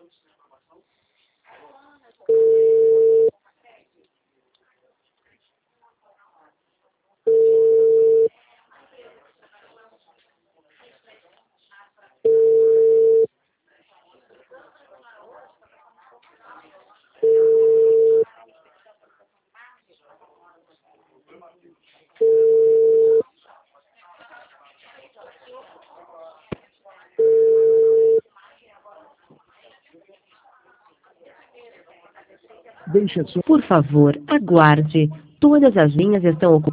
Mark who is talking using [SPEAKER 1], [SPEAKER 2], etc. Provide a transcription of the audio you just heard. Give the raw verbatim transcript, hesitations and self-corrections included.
[SPEAKER 1] Deixe a sua... Por favor, aguarde. Todas as linhas estão ocupadas.